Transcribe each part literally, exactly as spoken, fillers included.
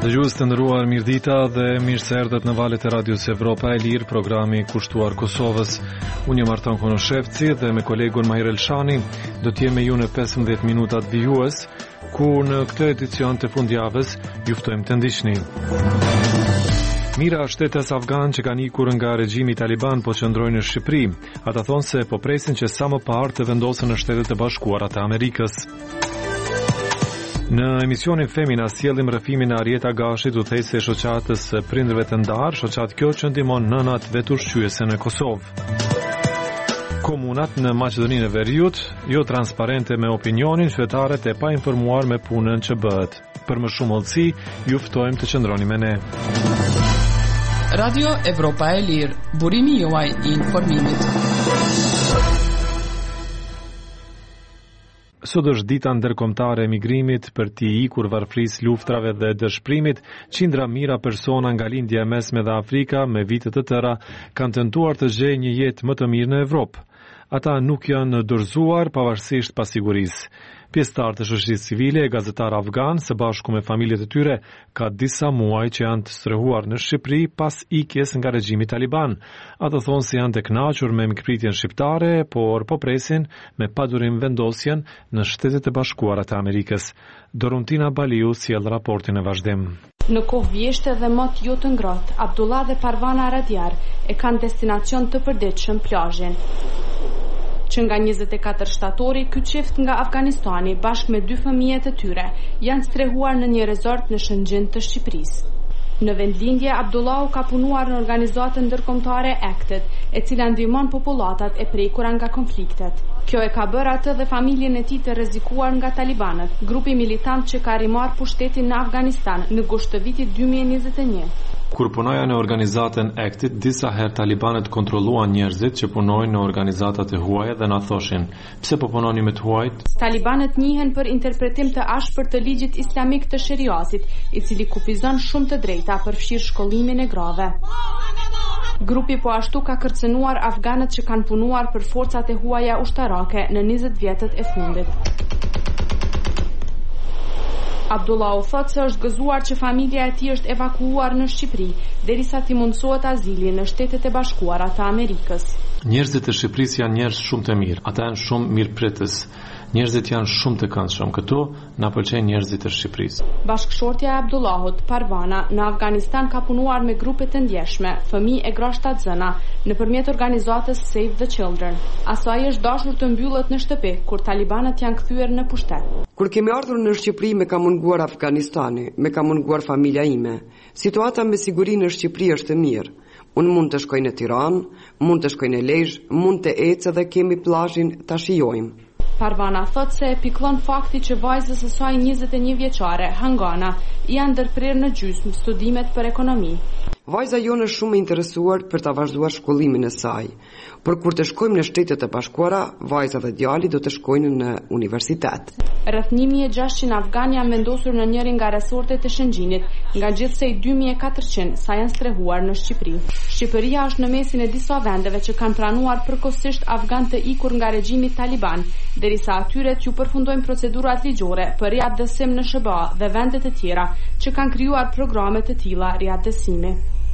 Dëgjues të nderuar, mirëdita dhe mirë se erdhët në valët e Radios Evropa e Lirë, programi kushtuar Kosovës. Unë jam Artan Konoshevci dhe me kolegun Mahir Elshani do të jemi me ju në pesëmbëdhjetë minutat vijues, ku në këtë edicion të fundjavës ju ftojmë të ndiqni. Mira shtetas afgan që kanë ikur nga regjimi Taliban po qëndrojnë në Shqipëri. Ata thonë se po presin që sa më parë të vendosen në Shtetet e Bashkuara të Amerikës. Në emisionin Femina sjellim rrëfimin e Arieta Gashit, udhëheqëse e shoqatës së prindërve të ndarë, shoqat kjo që ndihmon nënat vetushqyese në Kosovë. Komunat në Maqedoninë e Veriut, jo transparente me opinionin, qytetarët e pa informuar me punën që bëhet. Për më shumë hollësi, ju ftojmë të qëndroni me ne. Radio Evropa e Lirë, burimi juaj i informimit. Sot është dita ndërkombëtare e emigrimit. Për t'i ikur varfërisë, luftrave dhe dëshpërimit, qindra mijëra persona nga lindja e mesme dhe Afrika me vite të tëra kanë tentuar të gjejnë një jetë më të mirë në Evropë. Ata nuk janë dorëzuar pavarësisht pasigurisë. Pjesëtarë të shoqërisë civile e gazetarë afgan së bashku me familjet e tyre ka disa muaj që janë të strehuar në Shqipëri pas ikjes nga regjimi Taliban. Ata thonë se janë të kënaqur me mikpritjen shqiptare, por po presin me padurim vendosjen në Shtetet e Bashkuara të Amerikës. Dorontina Baliu sjell raportin e vazhdim. Në kohë vjeshte dhe mot jo të ngrohtë, Abdullah dhe Parvana Radjar e kanë destinacion të përditshëm plazhin. Që nga njëzet e katër shtatori, ky çift nga Afganistani bashkë me dy fëmijët e tyre janë strehuar në një rezort në Shëngjin të Shqipërisë. Në vendlindje, Abdullahu ka punuar në organizatën ndërkombëtare ACTED, e cila ndihmon popullatat e prekura nga konfliktet. Kjo e ka bërë atë dhe familjen e tij të rrezikuar nga talibanët, grupi militant që ka rimar pushtetin në Afganistan në gusht të vitit dy mijë e njëzet e një. Kur punoja në organizatën ACTED, disa herë talibanët kontrolluan njerëzit që punojnë në organizatat e huaja dhe na thoshin: "Pse po punoni me të huajt?" Talibanët njihen për interpretim të ashpër të ligjit islamik të sheriatit, i cili kufizon shumë të drejta, përfshirë shkollimin e grave. Grupi po ashtu ka kërcënuar afganët që kanë punuar për forcat e huaja ushtarake në njëzet vjetët e fundit. Abdullahu thotë se është gëzuar që familja e tij është evakuuar në Shqipëri, derisa t'i mundsohet azili në Shtetet e Bashkuara të Amerikës. Njerëzit e Shqipërisë janë njerëz shumë të mirë, ata janë shumë mirëpritës. Njerëzit janë shumë të këndshëm. Këtu na pëlqejnë njerëzit e Shqipërisë. Bashkëshortja e Abdullahut, Parvana, në Afganistan ka punuar me grupe të ndjeshme, fëmijë e gra shtatzëna, nëpërmjet organizatës Save the Children. Asaj është dashur të mbyllet në shtëpi kur talibanët janë kthyer në pushtet. Kur kemi ardhur në Shqipëri, me ka munguar Afganistani, me ka munguar familja ime. Situata me siguri në Shqipëri është e mirë. Unë mund të shkoj në Tiranë, mund të shkoj në Lezhë, mund të ecë dhe kemi plazhin ta shijojmë. Parvana thot se e piklon fakti që vajzës së saj njëzet e një vjeçare, Hangana, janë ndërprerë në gjysmë studimet për ekonomi. Vajza jonë është shumë e interesuar për ta vazhduar shkollimin e saj, por kur të shkojmë në Shtetet e Bashkuara, vajza dhe djali do të shkojnë në universitet. Rreth një mijë e gjashtëqind afgan janë vendosur në njërin nga resortet e Shëngjinit, nga gjithsej dy mijë e katërqind sa janë strehuar në Shqipëri. Shqipëria është në mesin e disa vendeve që kanë pranuar përkohësisht afgan të ikur nga regjimi Taliban, derisa atyre t'ju përfundojnë procedurat ligjore për riadësim në Sh B A dhe vendet e tjera që kanë krijuar programe të tilla riadësimi.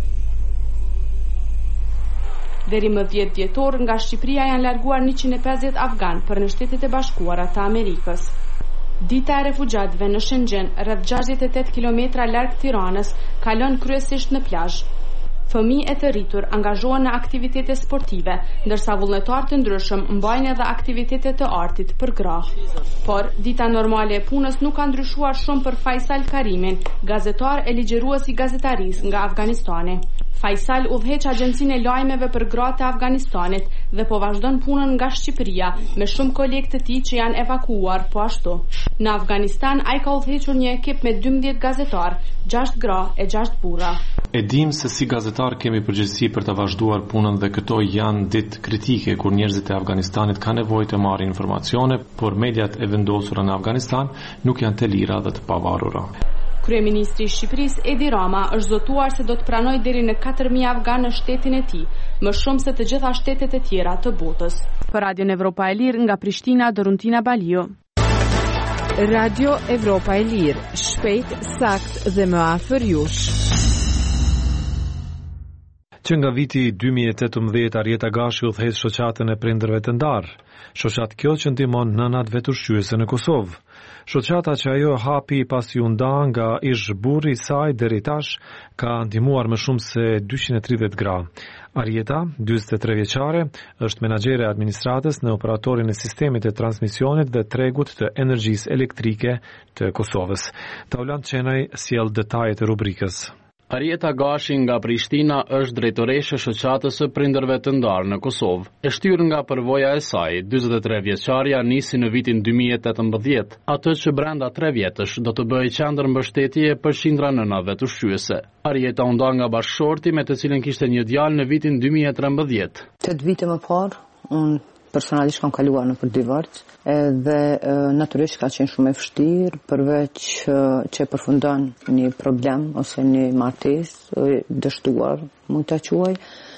Deri më dhjetë dhjetor, nga Shqipëria janë larguar njëqind e pesëdhjetë afgan për në Shtetet e Bashkuara të Amerikës. Dita e refugjatëve në Shëngjin, rreth gjashtëdhjetë e tetë kilometra larg Tiranës, kalon kryesisht në plazh. Fëmijë e të rritur angazhohen në aktivitete sportive, ndërsa vullnetarë të ndryshëm mbajnë edhe aktivitete të artit për gra. Por dita normale e punës nuk ka ndryshuar shumë për Faisal Karimin, gazetar e ligjërues i gazetarisë nga Afganistani. Faisal udhëheq agjencinë e lajmeve për gratë e Afganistanit dhe po vazhdon punën nga Shqipëria me shumë kolegë të tij që janë evakuuar po ashtu. Në Afganistan ai ka udhëhequr një ekip me dymbëdhjetë gazetar, gjashtë gra e gjashtë burra. E dim se si gazetar kemi përgjegjësi për të vazhduar punën dhe këto janë ditë kritike kur njerëzit e Afganistanit kanë nevojë të marrin informacione, por mediat e vendosura në Afganistan nuk janë të lira dhe të pavarura. Kryeministri i Shqipërisë Edi Rama është zotuar se do të pranojë deri në katër mijë afgan në shtetin e tij, më shumë se të gjitha shtetet e tjera të botës. Për Radion Evropa e Lirë nga Prishtina, Dorontina Baliu. Radio Evropa e Lirë, shpejt, sakt dhe më afër jush. Që nga viti dy mijë e tetëmbëdhjetë Arjeta Gashi udhëheq shoqatën e prindërve të ndarë. Shoqat kjo që ndihmon nënat vetushqyese në Kosovë. Shoqata që ajo hapi pasi u nda nga ish burri i saj deri tash ka ndihmuar më shumë se dyqind e tridhjetë gra. Arjeta, dyzet e tre vjeçare, është menaxhere e administratës në operatorin e sistemit të transmisionit dhe tregut të energjisë elektrike të Kosovës. Taulant Çenaj sjell detajet e rubrikës. Arjeta Gashi nga Prishtina është drejtoreshe shoqatës së prindërve të ndarë në Kosovë. E shtyrë nga përvoja e saj, dyzet e tre vjeçaria nisi në vitin dy mijë e tetëmbëdhjetë, atë që brenda tre vjetësh do të bëhej qendër mbështetje për qindra nënave të ushqyese. Arjeta u nda nga bashkëshorti me të cilën kishte një djalë në vitin dy mijë e trembëdhjetë. Tet vite më parë, unë personalisht kam kaluar në për divorc dhe natyrisht ka qenë shumë e vështirë përveç që e përfundon një problem ose një martesë dështuar, mund ta quaj,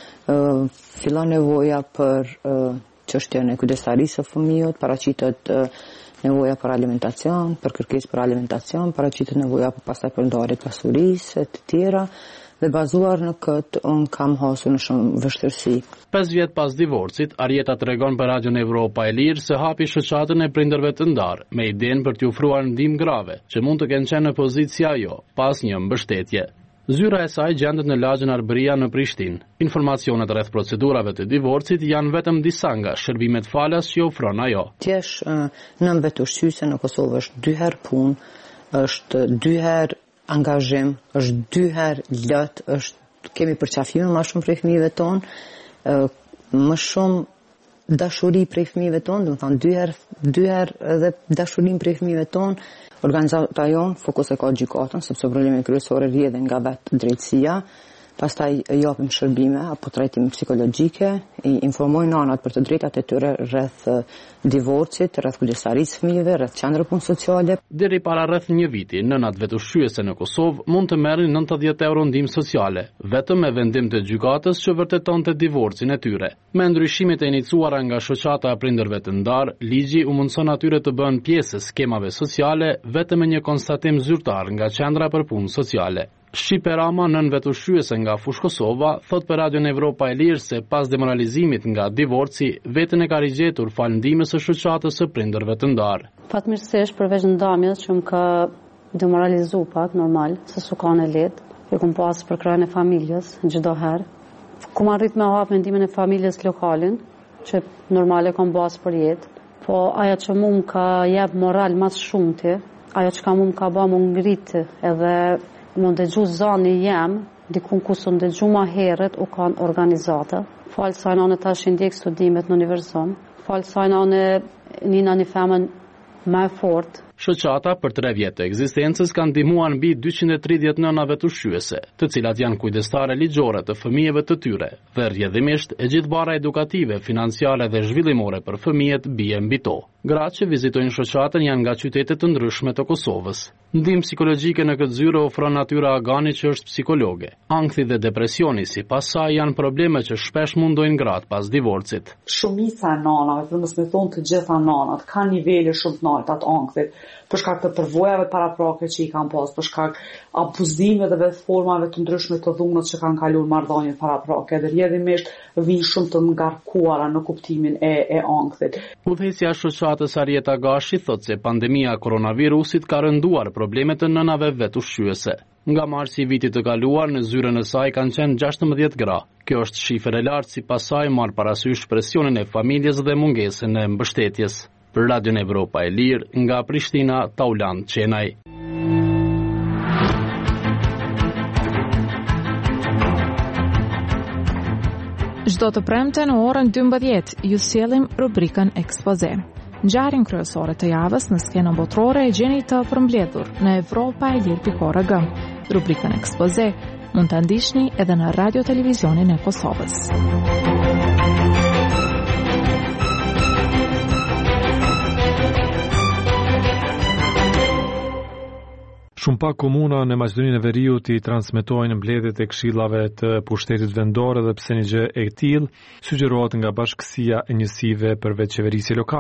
fillon nevoja për çështjen e kujdestarisë së fëmijës, paraqitet nevoja për alimentacion, për kërkesë për alimentacion, paraqitet nevoja për pastaj për ndarje të pasurisë e të tjera. Dhe bazuar në këtë, unë kam hasur në shumë vështirësi. Pesë vjet pas divorcit, Arjeta tregon për Radion Evropa e Lirë se hapi shoqatën e prindërve të ndarë, me idenë për t'u ofruar ndihmë grave, që mund të kenë qenë në pozicia ajo, pas një mbështetje. Zyra e saj gjendet në lagjën Arbëria në Prishtinë. Informacionet rreth procedurave të divorcit janë vetëm disa nga shërbimet falas që ofron ajo. Tjesh nën vetushqyse në Kosovë është dy herë punë, është dy herë angazhim, është dy herë lot, është kemi përqafime më shumë prej fëmijëve tonë, më shumë dashuri prej fëmijëve tonë, do të thonë dy herë, dy herë edhe dashurim prej fëmijëve tonë. Organizata jonë fokus e ka gjykatën, sepse problemi kryesor rrjedhin nga vetë drejtësia. Pastaj japim shërbime apo trajtim psikologjike, i informojnë nënat për të drejtat e tyre rreth divorcit, rreth kujdestarisë fëmijëve, rreth qendrave punë sociale. Deri para rreth një viti, nënat vetushqyese në Kosovë mund të merrin nëntëdhjetë euro ndihmë sociale, vetëm me vendim të gjykatës që vërtetonte divorcin e tyre. Me ndryshimet e iniciuara nga shoqata e prindërve të ndarë, ligji u mundson atyre të bëhen pjesë skemave sociale vetëm me një konstatim zyrtar nga qendra për punë sociale. Shqipe Rama, nën vetushqyese nga Fush Kosova, thot për Radion Evropa e Lirë se pas demoralizimit nga divorci, vetën e ka rigjetur fal ndihmës së shoqatës së prindërve të ndarë. Fatmirësisht përveç ndamjes që më ka demoralizu pak normal, se su ka në letë, e kum pas për krajën e familjes çdo herë. Kum arrit me hap mendimin e familjes lokalin, që normale kam bas për jetë, po ajo që mu më ka jep moral mas shumti, ajo që ka mu më ka ba më ngritë edhe më ndëgju zani jem, dikun ku së ndëgju ma herët u kanë organizata. Falë sajna në tash ndjek studimet në univerzum, falë sajna në nina një femën më fort. Shoqata për tre vjet të ekzistencës kanë ndihmuar mbi dyqind e tridhjetë nëna vetushqyese, të cilat janë kujdestare ligjore të fëmijëve të tyre, dhe rrjedhimisht e gjithë bara edukative, financiare dhe zhvillimore për fëmijët bie mbi to. Gratë që vizitojnë shoqatën janë nga qytete të ndryshme të Kosovës. Ndihmë psikologjike në këtë zyre ofron Natyra Agani që është psikologe. Ankthi dhe depresioni sipas saj janë probleme që shpesh mundojnë gratë pas divorcit. Shumica e nanave, për mos me thonë të gjitha nanat, kanë nivele shumë të larta të ankthit, për shkak të përvojave paraprake që i kanë pas, për shkak abuzimeve dhe formave të ndryshme të dhunës që kanë kaluar marrëdhënie paraprake, dhe rrjedhimisht vijnë shumë të ngarkuara në kuptimin e, e ankthit. Udhëheqja e shoqatës Arjeta Gashi thotë se pandemia e koronavirusit ka rënduar problemet të nënave vetushqyese. Nga marsi i vitit të kaluar, në zyrën e saj kanë qenë gjashtëmbëdhjetë gra. Kjo është shifër e lartë sipas saj marr parasysh presionin e familjes dhe mungesën e mbështetjes. Për Radion Evropa e Lirë, nga Prishtina, Taulant Çenaj. Çdo të premte në orën dymbëdhjetë ju sjellim rubrikën Ekspoze. Ngjarjen kryesore të javës në skenën botërore e gjeni të përmbledhur në evropa e lirë pikë org. Rubrikën Ekspoze mund ta ndiqni edhe në Radio Televizionin e Kosovës. Shumë pak komuna në Maqedoninë e Veriut i transmetojnë mbledhjet e këshillave të pushtetit vendor dhe pse një gjë e tillë sugjerohet nga Bashkësia e Njësive për Veçeverisje Lokale.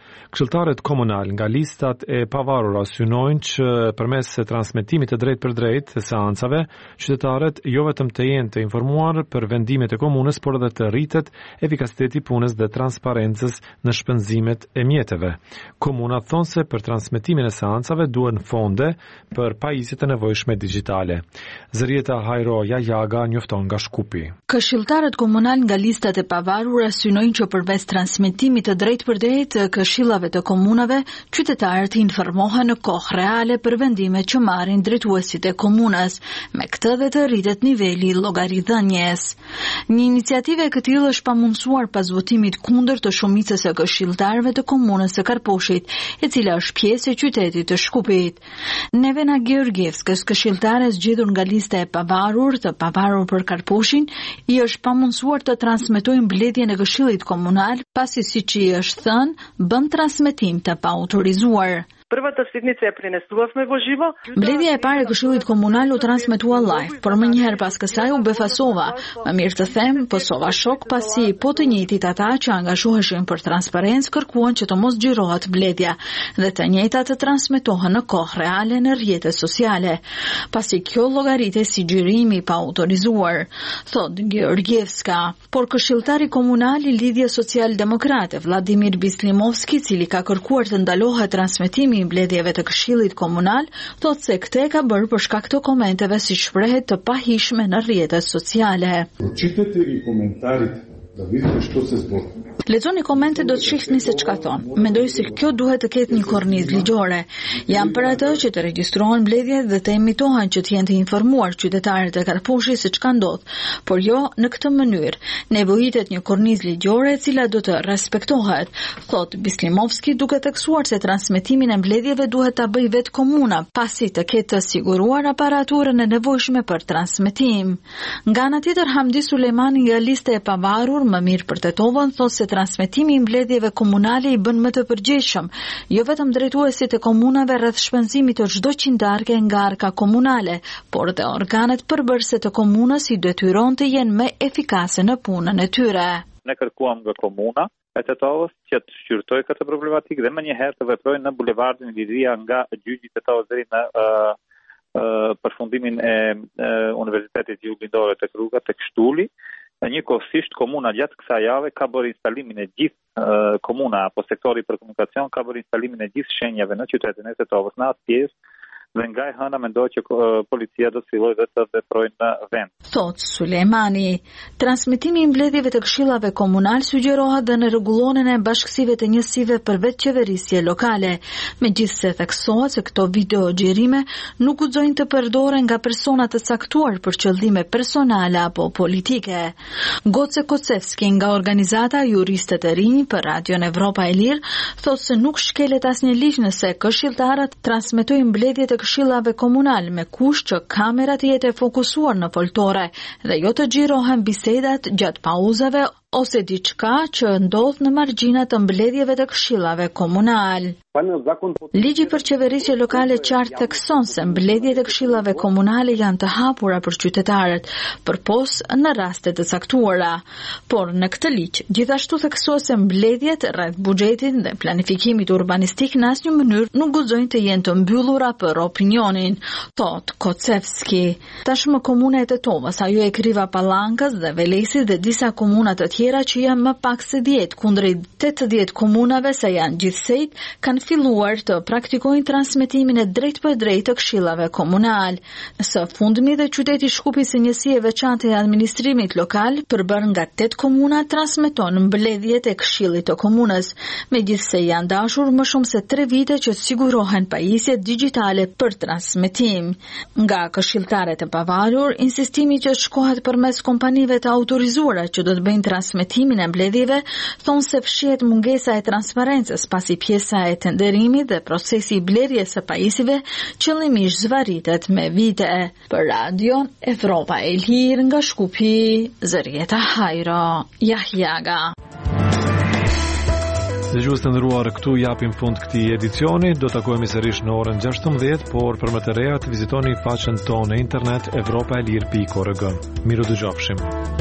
Këshilltarët komunal nga listat e pavarura synojnë që përmes transmetimit të drejt për drejt të seancave, qytetarët jo vetëm të jenë të informuar për vendimet e komunës, por edhe të rritet efikasiteti i punës dhe transparencës në shpenzimet e mjeteve. Komuna thonë se për transmetimin e seancave duhen fonde për pajisjet e nevojshme digjitale. Zërieta Hajro Jajaga njofton nga Shkupi. Këshilltarët komunal nga listat e pavarura synojnë që përmes transmetimit të drejt për drejt të këshillave të komunave, qytetarët informohen në kohë reale për vendimet që marrin drejtuesit e komunës, me këtë dhe të rritet niveli i llogaridhënies. Një iniciativë e këtillë është pamundsuar pas votimit kundër të shumicës së këshilltarëve të komunës së Karposhit, e cila është pjesë e qytetit të Shkupit. Nevena Georgievskës, këshilltare zgjedhur nga lista e pavarur të pavarur për Karposhin, i është pamundsuar të transmetojë mbledhjen e këshillit komunal, pasi siç i është thënë, bën transmetim të paautorizuar. Првата седница ја пренесувавме во живо. Mbledhja e parë e këshillit komunal u transmetua live, por më njëherë pas kësaj u befasova. Më mirë të them, pësova shok pasi po të njëjtit ata që angazhoheshin për transparencë kërkuan që të mos xhirohet mbledhja dhe të njëjtat të transmetohen në kohë reale në rrjetet sociale, pasi kjo llogaritej si xhirimi pa autorizuar, thot Georgievska. Por këshilltari komunal i Lidhjes Social-Demokrate Vladimir Bislimovski, i cili ka kërkuar të ndalohet transmetimi i mbledhjeve të këshillit komunal, thot se këtë ka bërë për shkak të komenteve si shprehet të pahishme në rrjetet sociale. Прочитате и коментарите да видите што се збори. Lexoni komente do të shihni se çka thon. Mendoj se kjo duhet të ketë një kornizë ligjore. Jam për atë që të regjistrohen mbledhjet dhe të emitohen që të jenë të informuar qytetarët e Karposhit se çka ndodh, por jo në këtë mënyrë. Nevojitet një kornizë ligjore e cila do të respektohet, thot Bislimovski, duke theksuar se transmetimin e mbledhjeve duhet ta bëjë vetë komuna, pasi të ketë të siguruar aparaturën e nevojshme për transmetim. Nga ana tjetër, Hamdi Sulejmani nga lista e pavarur, më mirë për Tetovën, thot se transmetimi i mbledhjeve komunale i bën më të përgjegjshëm, jo vetëm drejtuesit e komunave rreth shpenzimit të çdo qindarke nga arka komunale, por dhe organet përbërëse të komunës i detyron të jenë më efikase në punën e tyre. Ne kërkuam nga komuna e Tetovës që të shqyrtojë këtë problematikë dhe më njëherë të veprojë në bulevardin Liria nga gjyqi Tetovës deri në uh, uh, përfundimin e uh, Universitetit Gjuhë Lindore tek rruga tek Shtuli. Njëkohësisht komuna gjatë kësaj jave ka bërë instalimin e gjithë uh, komuna apo sektori për komunikacion ka bërë instalimin e gjithë shenjave në qytetin e Tetovës në atë pjesë dhe nga e hëna mendoj që uh, policia do të fillojë dhe të veprojë në vend. Thot Sulejmani, transmetimi i mbledhjeve të këshillave komunal sugjerohet dhe në rregullonin e bashkësive të njësive për vetë qeverisje lokale, megjithse theksohet se këto video xhirime nuk guxojnë të përdoren nga persona të caktuar për qëllime personale apo politike. Goce Kocevski nga organizata Juristët e Rinj për Radion Evropa e Lirë thot se nuk shkelet asnjë ligj nëse këshilltarët transmetojnë mbledhjet e këshillave komunal me kusht që kamerat jetë fokusuar në foltore dhe jo të xhirohen bisedat gjatë pauzave ose diçka që ndodh në margjina të mbledhjeve të këshillave komunal. Ligji për qeverisje lokale qartë thekson se mbledhjet e këshillave komunale janë të hapura për qytetarët, përpos në raste të caktuara. Por në këtë ligj, gjithashtu theksohet se mbledhjet rreth buxhetit dhe planifikimit urbanistik në asnjë mënyrë nuk guxojnë të jenë të mbyllura për opinionin, thot Kocevski. Tashmë komuna e Tetovës, ajo e Kriva Pallankës dhe Velesit dhe disa komuna të tjera që janë më pak se dhjetë kundrejt tetëdhjetë komunave se janë gjithsejt, kanë filluar të praktikojnë transmetimin e drejt për drejt të këshillave komunal. Së fundmi dhe qyteti Shkupi si njësi e veçantë e administrimit lokal, përbër nga tetë komuna transmeton mbledhjet e këshillit të komunës, megjithse janë dashur më shumë se tre vite që sigurohen pajisjet digjitale për transmetim. Nga këshilltarët e pavarur, insistimi që shkohet përmes kompanive të autorizuara që do të bëjnë transmetimin e mbledhjeve, thonë se fshihet mungesa e transparencës pasi pjesa e tenderimit dhe procesi i blerjes së pajisjeve qëllimisht zvarritet me vite. Për Radion Evropa e Lirë nga Shkupi, Zërieta Hajro Jahjaga. Dëgjues të nderuar, këtu japim fund këtij edicioni. Do takohemi sërish në orën gjashtëmbëdhjetë, por për më të rejat vizitoni faqen tonë në internet evropaelir pikë org. Miru dëgjofshim.